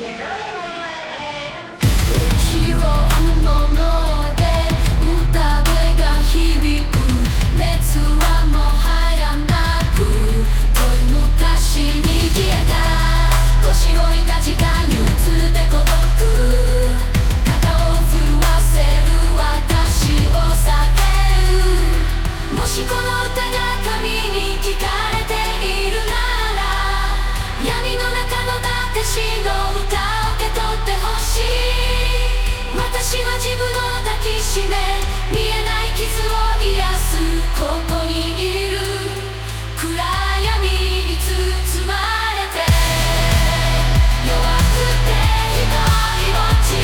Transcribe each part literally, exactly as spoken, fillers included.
拾うもので歌声が響く。熱はもはやなく、遠い昔に消えた。年老いた時間に移って孤独、肩を震わせる私を避ける。もしこの歌が神に聞かれているなら、闇の中の私の歌を受け取ってほしい。私は自分を抱きしめ、見えない傷を癒す。ここにいる暗闇に包まれて、弱くてひとりぼっち。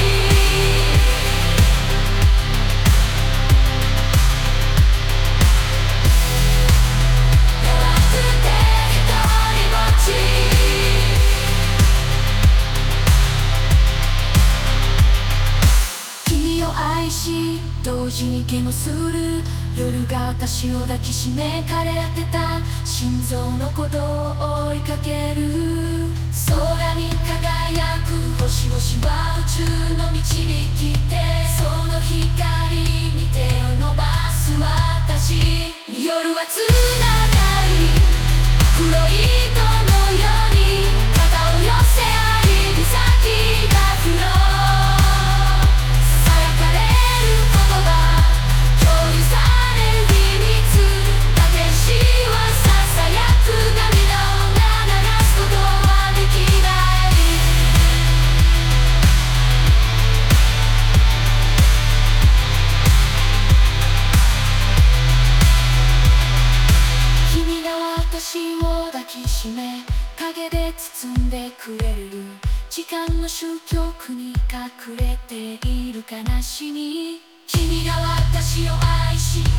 弱くてひとりぼっち。君を愛し同時に気もする。夜が私を抱きしめ枯れ果てた心臓の鼓動を追いかける。空に輝く星々は宇宙の導き手、その光に手を伸ばす私。夜はつながり黒い糸のように肩を寄せ合い、指先が降ろう。私を抱きしめ影で包んでくれる。時間の終局に隠れている悲しみ。君が私を愛し